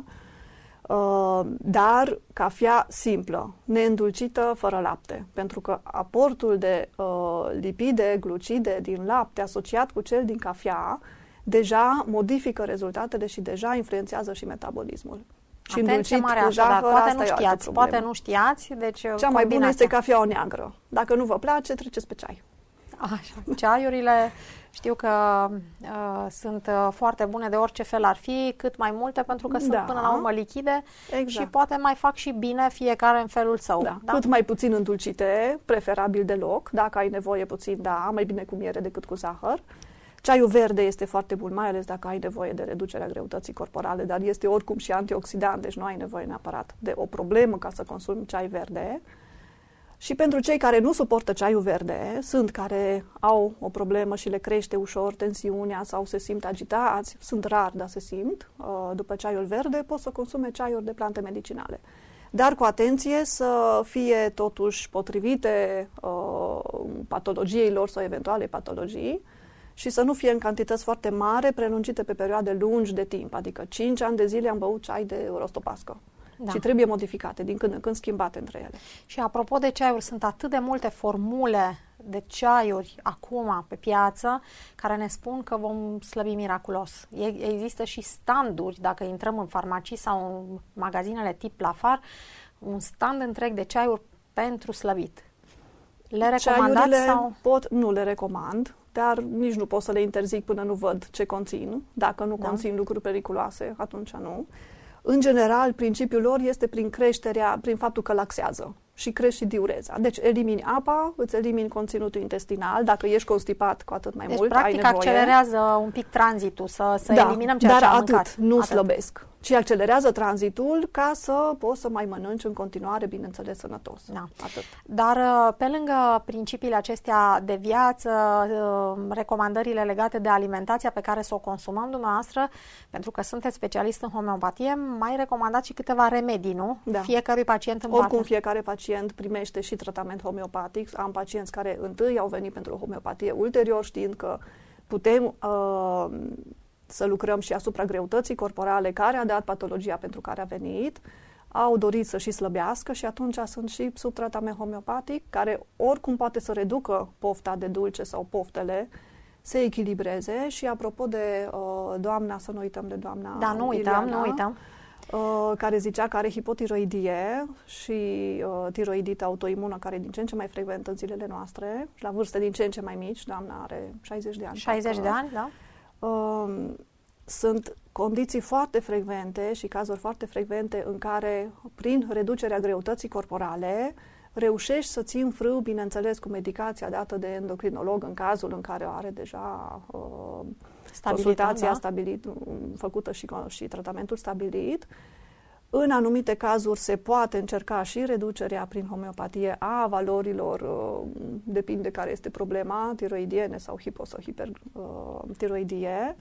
Uh, dar cafea simplă, neîndulcită, fără lapte, pentru că aportul de uh, lipide, glucide din lapte asociat cu cel din cafea deja modifică rezultatele și deja influențează și metabolismul. Și atenție mare cu așa, zahăr, poate nu știați, poate nu știați, deci cea combinația. mai bună este cafeaua neagră. Dacă nu vă place, treceți pe ceai. Așa, ceaiurile știu că uh, sunt uh, foarte bune de orice fel ar fi, cât mai multe, pentru că da. Sunt până la urmă lichide exact. Și poate mai fac și bine fiecare în felul său. Da. Da? Cât mai puțin îndulcite, preferabil deloc, dacă ai nevoie puțin, da, mai bine cu miere decât cu zahăr. Ceaiul verde este foarte bun, mai ales dacă ai nevoie de reducerea greutății corporale, dar este oricum și antioxidant, deci nu ai nevoie neapărat de o problemă ca să consumi ceai verde. Și pentru cei care nu suportă ceaiul verde, sunt care au o problemă și le crește ușor tensiunea sau se simt agitați, sunt rar, dar se simt, după ceaiul verde pot să consume ceaiuri de plante medicinale. Dar cu atenție să fie totuși potrivite uh, patologiei lor sau eventuale patologii și să nu fie în cantități foarte mari, prelungite pe perioade lungi de timp, adică cinci ani de zile am băut ceai de rostopască. Da. Și trebuie modificate, din când în când schimbate între ele. Și apropo de ceaiuri, sunt atât de multe formule de ceaiuri acum pe piață care ne spun că vom slăbi miraculos. Există și standuri, dacă intrăm în farmacii sau în magazinele tip Lafar, un stand întreg de ceaiuri pentru slăbit. Le recomandați sau? Pot, nu le recomand, dar nici nu pot să le interzic până nu văd ce conțin. Dacă nu da. conțin lucruri periculoase, atunci nu. În general, principiul lor este prin creșterea, prin faptul că laxează și crește și diureza. Deci elimini apa, îți elimini conținutul intestinal, dacă ești constipat cu atât mai deci, mult, practic, ai nevoie. accelerează un pic tranzitul, să, să da, eliminăm ceea dar ce am atât, mâncat. nu atât. slăbesc, ci accelerează tranzitul ca să poți să mai mănânci în continuare, bineînțeles, sănătos. Da. Atât. Dar pe lângă principiile acestea de viață, recomandările legate de alimentația pe care să o consumăm dumneavoastră, pentru că sunteți specialist în homeopatie, mai recomandați și câteva remedii, nu? Da. Fiecărui pacient în Oricum, parte. fiecare pacient primește și tratament homeopatic. Am pacienți care întâi au venit pentru homeopatie, ulterior știind că putem uh, să lucrăm și asupra greutății corporale care a dat patologia pentru care a venit, au dorit să și slăbească și atunci sunt și sub tratament homeopatic, care oricum poate să reducă pofta de dulce sau poftele, se echilibreze. Și apropo de uh, doamna, să nu uităm de doamna Da, nu uităm, Ileana, nu uităm. Uh, care zicea că are hipotiroidie și uh, tiroidită autoimună, care e din ce în ce mai frecventă în zilele noastre, la vârste din ce în ce mai mici. Doamna are șaizeci de ani. șaizeci de ani, da? Uh, sunt condiții foarte frecvente și cazuri foarte frecvente în care, prin reducerea greutății corporale, reușești să ții în frâu, bineînțeles, cu medicația dată de endocrinolog în cazul în care o are deja uh, consultația da? stabilit, făcută și, și tratamentul stabilit. În anumite cazuri se poate încerca și reducerea prin homeopatie a valorilor, uh, depinde care este problema, tiroidiene sau hipo- sau hipertiroidie,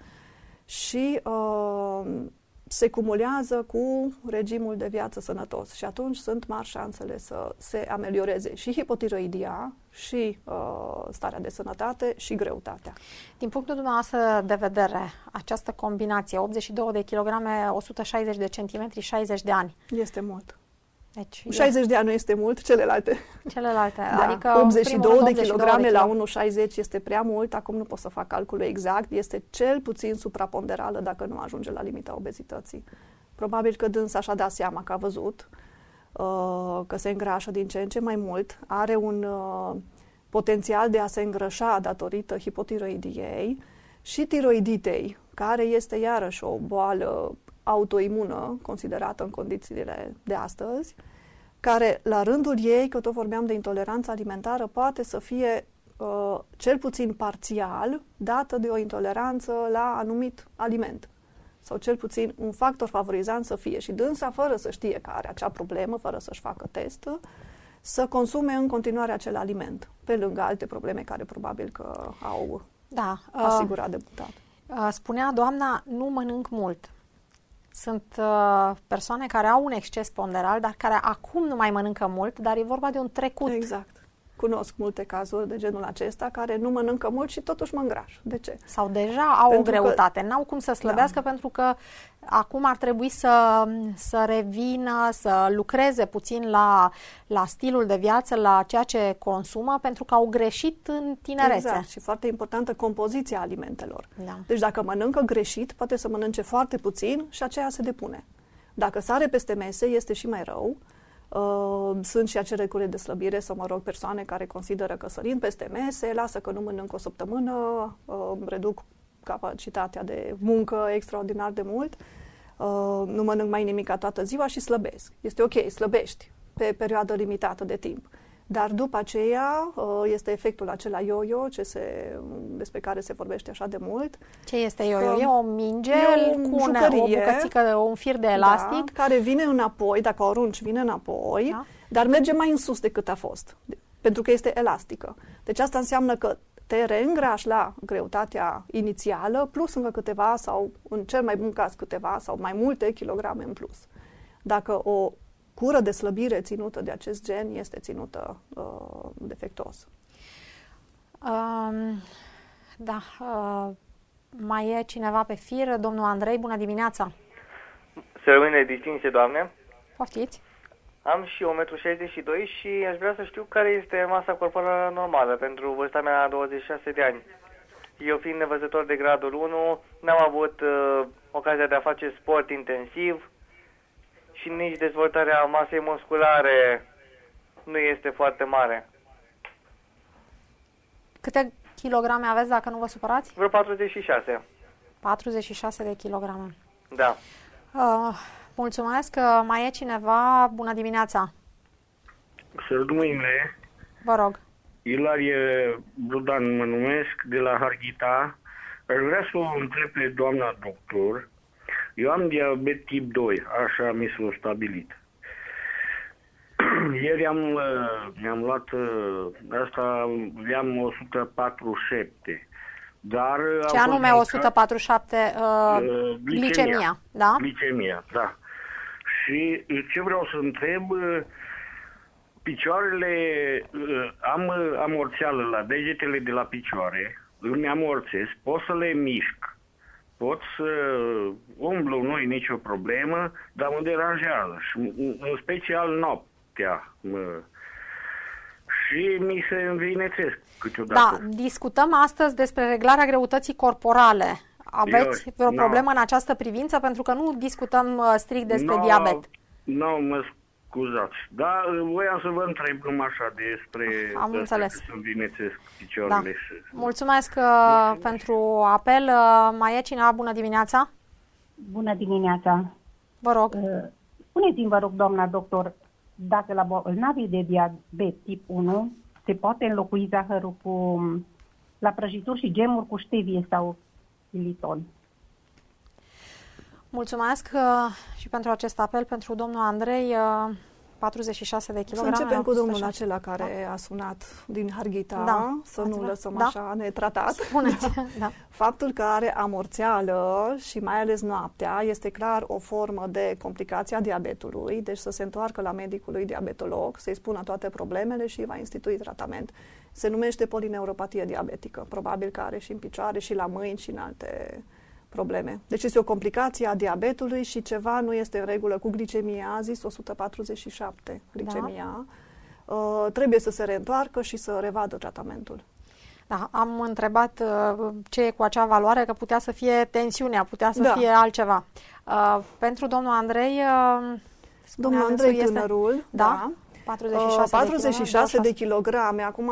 și uh, se cumulează cu regimul de viață sănătos și atunci sunt mari șansele să se amelioreze și hipotiroidia, și uh, starea de sănătate, și greutatea. Din punctul dumneavoastră de vedere, această combinație, optzeci și doi de kilograme, o sută șaizeci de centimetri, șaizeci de ani. Este mult. Deci, șaizeci de ani nu este mult, celelalte. Celelalte, da. adică optzeci și doi de kilograme la unu virgulă șaizeci este prea mult, acum nu pot să fac calculul exact, este cel puțin supraponderală dacă nu ajunge la limita obezității. Probabil că dânsa și-a dat seama că a văzut uh, că se îngrașă din ce în ce mai mult, are un uh, potențial de a se îngrășa datorită hipotiroidiei și tiroiditei, care este iarăși o boală autoimună, considerată în condițiile de astăzi, care, la rândul ei, că tot vorbeam de intoleranță alimentară, poate să fie uh, cel puțin parțial dată de o intoleranță la anumit aliment. Sau cel puțin un factor favorizant să fie. Și dânsa, fără să știe că are acea problemă, fără să-și facă test, să consume în continuare acel aliment, pe lângă alte probleme care probabil că au da, asigurat uh, debutat. Uh, spunea doamna, nu mănânc mult. Sunt uh, persoane care au un exces ponderal, dar care acum nu mai mănâncă mult, dar e vorba de un trecut. Exact. Cunosc multe cazuri de genul acesta care nu mănâncă mult și totuși mă îngraș. De ce? Sau deja au pentru o greutate. Că... N-au cum să slăbească da. pentru că acum ar trebui să, să revină, să lucreze puțin la, la stilul de viață, la ceea ce consumă, pentru că au greșit în tinerețe. Exact. Și foarte importantă compoziția alimentelor. Da. Deci dacă mănâncă greșit, poate să mănânce foarte puțin și aceea se depune. Dacă sare peste mese, este și mai rău. Uh, sunt și acele recuri de slăbire, sau mă rog, persoane care consideră că sărind peste mese, lasă că nu mănânc o săptămână, uh, reduc capacitatea de muncă extraordinar de mult, uh, nu mănânc mai nimic toată ziua și slăbesc. Este ok, slăbești pe perioadă limitată de timp. Dar după aceea este efectul acela yo-yo ce se, despre care se vorbește așa de mult. Ce este yo-yo? E o minge e cu un, o bucățică, un fir de elastic. Da, care vine înapoi, dacă o arunci, vine înapoi, da. Dar merge mai în sus decât a fost, pentru că este elastică. Deci asta înseamnă că te reîngrași la greutatea inițială, plus încă câteva, sau în cel mai bun caz câteva, sau mai multe kilograme în plus. Dacă o cură de slăbire ținută de acest gen este ținută uh, defectuos. Um, da, uh, mai e cineva pe fir? Domnul Andrei, bună dimineața! Să rămâne distinse, doamne! Poftiți! Am și unu virgulă șaizeci și doi și aș vrea să știu care este masa corporală normală pentru vârsta mea, douăzeci și șase de ani. Eu, fiind nevăzător de gradul unu, n-am avut uh, ocazia de a face sport intensiv și nici dezvoltarea masei musculare nu este foarte mare. Câte kilograme aveți, dacă nu vă supărați? Vreo patruzeci și șase. patruzeci și șase de kilograme. Da. Uh, mulțumesc. Uh, mai e cineva? Bună dimineața. Sărut mâinile. Vă rog. Ilarie Brudan mă numesc, de la Harghita. Aș vrea să o întreb pe doamna doctor. Eu am diabet tip doi, așa mi s-a stabilit. Ieri am, mi-am luat asta, aveam o sută patruzeci și șapte. Dar ce anume o sută patruzeci și șapte? Uh, glicemia, glicemia, da? Glicemia, da. Și ce vreau să întreb, picioarele, am amorțeală la degetele de la picioare, îmi amorțesc, pot să le mișc, pot să umblu, nu e nicio problemă, dar mă deranjează, și în special noaptea. Mă, și mi se învinețesc câteodată. Da, discutăm astăzi despre reglarea greutății corporale. Aveți vreo no. problemă în această privință? Pentru că nu discutăm uh, strict despre no, diabet. Nu, no, mă scuzați. Da, voiam să vă întreb numai așa despre... Am înțeles. Să învinețesc picioarele. Da. Și... Mulțumesc uh, pentru apel. Uh, mai e cineva? Bună dimineața! Bună dimineața! Vă rog. Uh, spuneți-mi, vă rog, doamna doctor, dacă la bolnavii de diabet tip unu se poate înlocui zahărul cu, la prăjituri și gemuri cu stevie sau xilitol. Mulțumesc uh, și pentru acest apel, pentru domnul Andrei, uh, patruzeci și șase de kilograme. Să începem cu domnul acela care da. a sunat din Harghita, da. să nu Ați lăsăm da. așa netratat. Spuneți, da. Faptul că are amorțeală și mai ales noaptea este clar o formă de complicație a diabetului, deci să se întoarcă la medicului diabetolog, să-i spună toate problemele și va institui tratament. Se numește polineuropatie diabetică, probabil că are și în picioare și la mâini și în alte probleme. Deci este o complicație a diabetului și ceva nu este în regulă cu glicemia, a zis o sută patruzeci și șapte glicemia. Da. Uh, trebuie să se reîntoarcă și să revadă tratamentul. Da, am întrebat uh, ce e cu acea valoare, că putea să fie tensiunea, putea să da. fie altceva. Uh, pentru domnul Andrei... Uh, domnul Andrei, este... tânărul, da, da. patruzeci și șase, uh, patruzeci și șase de kilograme. Acum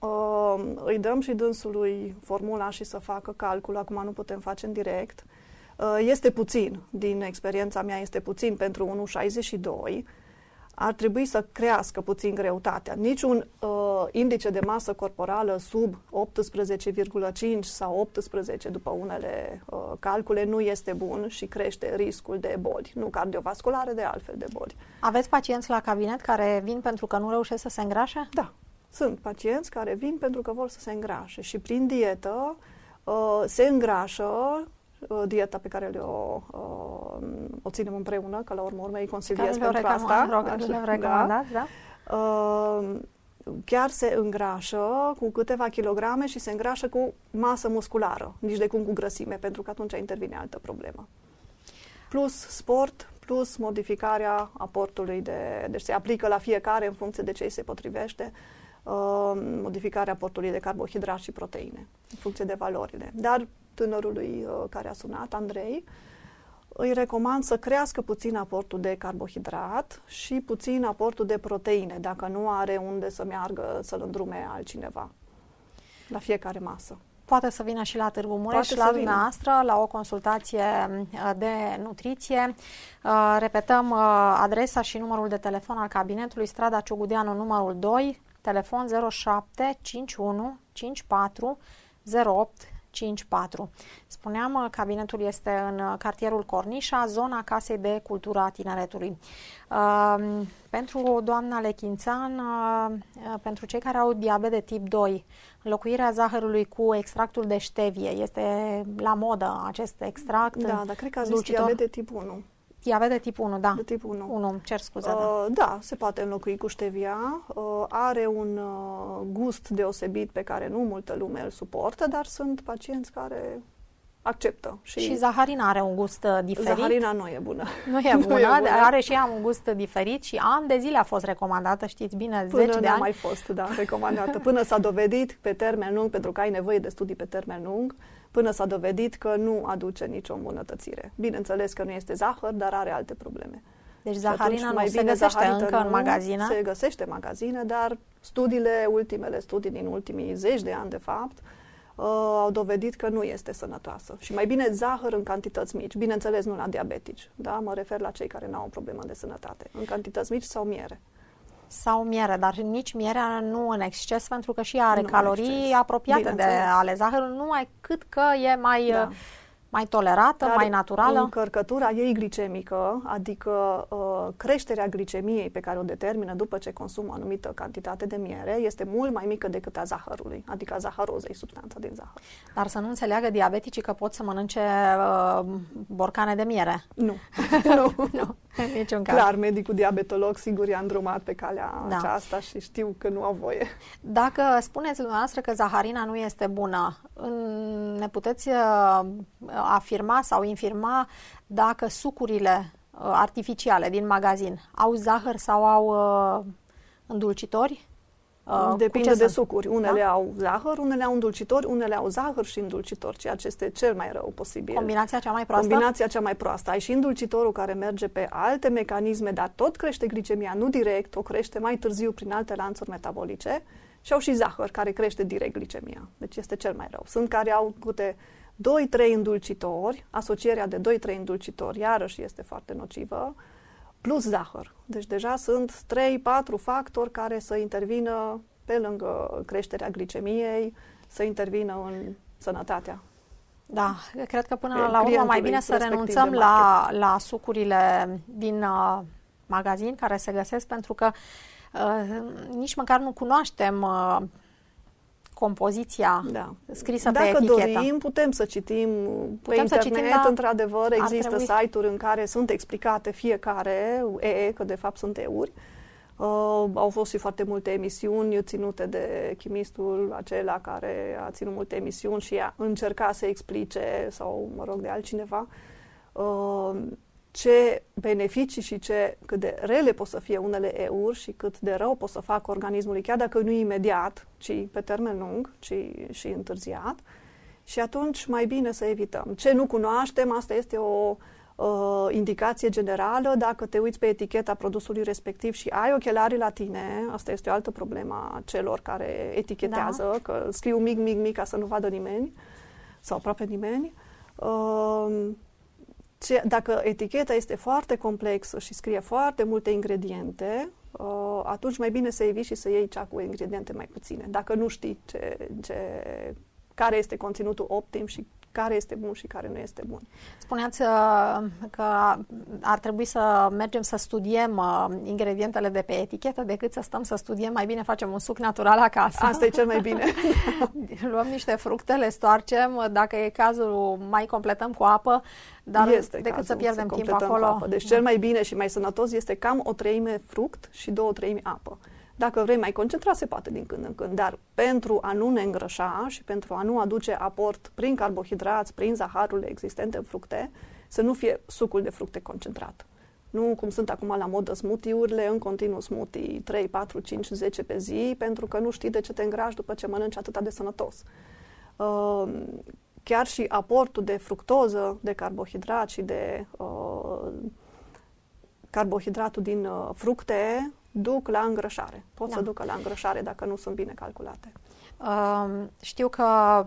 uh, îi dăm și dânsului formula și să facă calcul. Acum nu putem face în direct. Uh, este puțin, din experiența mea, este puțin pentru unu virgulă șaizeci și doi. Ar trebui să crească puțin greutatea. Niciun uh, indice de masă corporală sub optsprezece virgulă cinci sau optsprezece, după unele uh, calcule, nu este bun și crește riscul de boli, nu cardiovasculare, de altfel de boli. Aveți pacienți la cabinet care vin pentru că nu reușesc să se îngrașe? Da, sunt pacienți care vin pentru că vor să se îngrașe și prin dietă uh, se îngrașă. Dieta pe care le-o uh, o ținem împreună, că la urmă urmei îi consiliez pentru asta. Le-am recomandat, da. da. Uh, chiar se îngrașă cu câteva kilograme și se îngrașă cu masă musculară, nici de cum cu grăsime, pentru că atunci intervine altă problemă. Plus sport, plus modificarea aportului de... Deci se aplică la fiecare în funcție de ce îi se potrivește, uh, modificarea aportului de carbohidrat și proteine, în funcție de valorile. Dar tânărului uh, care a sunat, Andrei, îi recomand să crească puțin aportul de carbohidrat și puțin aportul de proteine, dacă nu are unde să meargă să-l îndrume altcineva la fiecare masă. Poate să vină și la Târgu Mureș, și la dumneavoastră, la o consultație de nutriție. Uh, repetăm uh, adresa și numărul de telefon al cabinetului, strada Ciugudeanu, numărul doi, telefon zero șapte cinci unu cinci patru zero opt cinci patru. Spuneam, cabinetul este în cartierul Cornișa, zona Casei de Cultură a Tineretului. Uh, pentru doamna Lechințan, uh, pentru cei care au diabet de tip doi, înlocuirea zahărului cu extractul de stevie, este la modă acest extract? Da, dar cred că a zis diabet de tip unu. Diabet de tip unu, da. De tip unu. unu, cer scuze. Uh, da. da, se poate înlocui cu stevia. Uh, are un uh, gust deosebit pe care nu multă lume îl suportă, dar sunt pacienți care acceptă. Și, și zaharina are un gust diferit. Zaharina nu e bună. Nu e bună, nu e bună. Are și ea un gust diferit și ani de zile a fost recomandată, știți bine, Până zeci de ani. mai fost, da, recomandată. Până s-a dovedit pe termen lung, pentru că ai nevoie de studii pe termen lung, până s-a dovedit că nu aduce nicio îmbunătățire. Bineînțeles că nu este zahăr, dar are alte probleme. Deci zaharina nu se găsește încă în magazine? Se găsește în magazine, dar studiile, ultimele studii din ultimii zeci de ani, de fapt, uh, au dovedit că nu este sănătoasă. Și mai bine zahăr în cantități mici. Bineînțeles, nu la diabetici. Da? Mă refer la cei care nu au o problemă de sănătate. În cantități mici sau miere. Sau miere, dar nici mierea nu în exces, pentru că și ea are nu calorii apropiate de ale zahărului, numai cât că e mai... Da. mai tolerată, dar mai naturală? Încărcătura ei glicemică, adică uh, creșterea glicemiei pe care o determină după ce consumă o anumită cantitate de miere, este mult mai mică decât a zahărului, adică a zaharozei, substanța din zahăr. Dar să nu înțeleagă diabeticii că pot să mănânce uh, borcane de miere. Nu. nu. nu. În niciun caz. Clar, medicul diabetolog sigur i-a îndrumat pe calea da. aceasta și știu că nu au voie. Dacă spuneți dumneavoastră că zaharina nu este bună, ne puteți uh, afirma sau infirma dacă sucurile uh, artificiale din magazin au zahăr sau au uh, îndulcitori? Uh, Depinde de sucuri. Unele da? au zahăr, unele au îndulcitori, unele au zahăr și îndulcitori, ceea ce este cel mai rău posibil. Combinația cea mai proastă? Combinația cea mai proastă. Ai și îndulcitorul care merge pe alte mecanisme, dar tot crește glicemia, nu direct, o crește mai târziu prin alte lanțuri metabolice, și au și zahăr, care crește direct glicemia. Deci este cel mai rău. Sunt care au câte doi trei îndulcitori, asocierea de doi trei îndulcitori, iarăși este foarte nocivă, plus zahăr. Deci deja sunt trei patru factori care să intervină pe lângă creșterea glicemiei, să intervină în sănătatea. Da, cred că până la urmă mai bine să renunțăm la, la sucurile din uh, magazin care se găsesc, pentru că uh, nici măcar nu cunoaștem uh, compoziția da. scrisă Dacă pe etichetă. Dacă dorim, putem să citim putem pe internet, citim, da, într-adevăr, există trebui... site-uri în care sunt explicate fiecare, E E, că de fapt sunt E-uri. Uh, au fost și foarte multe emisiuni ținute de chimistul acela care a ținut multe emisiuni și a încercat să explice, sau, mă rog, de altcineva, uh, ce beneficii și ce, cât de rele pot să fie unele E-uri și cât de rău pot să facă organismului, chiar dacă nu imediat, ci pe termen lung, ci și întârziat. Și atunci mai bine să evităm. Ce nu cunoaștem, asta este o uh, indicație generală. Dacă te uiți pe eticheta produsului respectiv și ai ochelarii la tine, asta este o altă problemă a celor care etichetează, da. că scriu mic, mic, mic ca să nu vadă nimeni sau aproape nimeni. Uh, Ce, dacă eticheta este foarte complexă și scrie foarte multe ingrediente, uh, atunci mai bine să eviți și să iei cea cu ingrediente mai puține. Dacă nu știi ce, ce, care este conținutul optim și care este bun și care nu este bun. Spuneați uh, că ar trebui să mergem să studiem uh, ingredientele de pe etichetă decât să stăm să studiem. Mai bine facem un suc natural acasă. Asta e cel mai bine. Luăm niște fructe, le stoarcem, dacă e cazul mai completăm cu apă, dar este decât să pierdem să timp acolo. Deci cel mai bine și mai sănătos este cam o treime fruct și două treimi apă. Dacă vrei mai concentrat, se poate din când în când, dar pentru a nu ne îngrășa și pentru a nu aduce aport prin carbohidrați, prin zaharurile existente în fructe, să nu fie sucul de fructe concentrat. Nu cum sunt acum la modă smoothie-urile, în continuu smoothie trei, patru, cinci, zece pe zi, pentru că nu știi de ce te îngrași după ce mănânci atâta de sănătos. Uh, chiar și aportul de fructoză, de carbohidrat și de uh, carbohidratul din uh, fructe duc la îngrășare. Pot da. să ducă la îngrășare dacă nu sunt bine calculate. Uh, știu că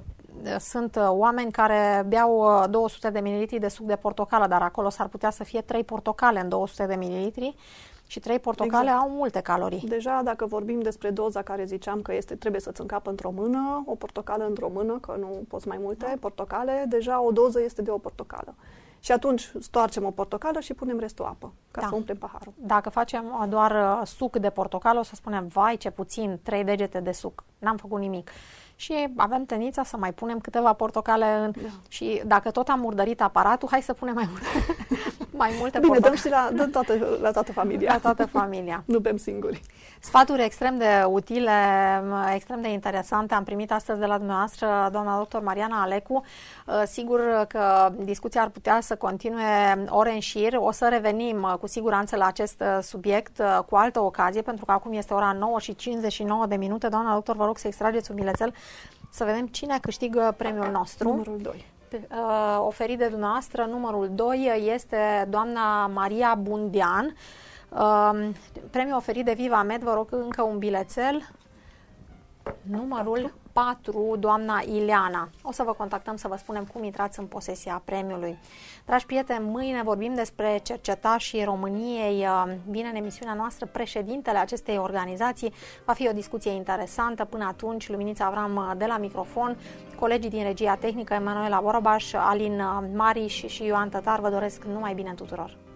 sunt oameni care beau două sute de mililitri de suc de portocală, dar acolo s-ar putea să fie trei portocale în două sute de mililitri și trei portocale exact. au multe calorii. Deja dacă vorbim despre doza care ziceam că este, trebuie să-ți încapă într-o mână, o portocală într-o mână, că nu poți mai multe da. portocale, deja o doză este de o portocală. Și atunci stoarcem o portocală și punem restul apă, ca da. să umplem paharul. Dacă facem doar suc de portocală, o să spunem, vai ce puțin, trei degete de suc, n-am făcut nimic. Și avem tendința să mai punem câteva portocale în... Da. Și dacă tot am murdărit aparatul, hai să punem mai multe, mai multe Bine, portocale. dăm și la, dăm toată, la toată familia. La toată familia. Nu bem singuri. Sfaturi extrem de utile, extrem de interesante am primit astăzi de la dumneavoastră, doamna doctor Mariana Alecu. Sigur că discuția ar putea să continue ore în șir. O să revenim cu siguranță la acest subiect cu altă ocazie, pentru că acum este ora nouă și cincizeci și nouă de minute. Doamna doctor, vă rog să extrageți un bilețel să vedem cine câștigă premiul nostru. Numărul doi. uh, oferit de dumneavoastră. Numărul doi este doamna Maria Bundean. Uh, premiul oferit de Viva Med, vă rog încă un bilețel. Numărul patru, doamna Ileana. O să vă contactăm să vă spunem cum intrați în posesia premiului. Dragi prieteni, mâine vorbim despre cercetașii României. Vine în emisiunea noastră președintele acestei organizații. Va fi o discuție interesantă. Până atunci, Luminița Avram de la microfon, colegii din regia tehnică, Emanuela Borobaș, Alin Mariș și Ioan Tătar, vă doresc numai bine tuturor.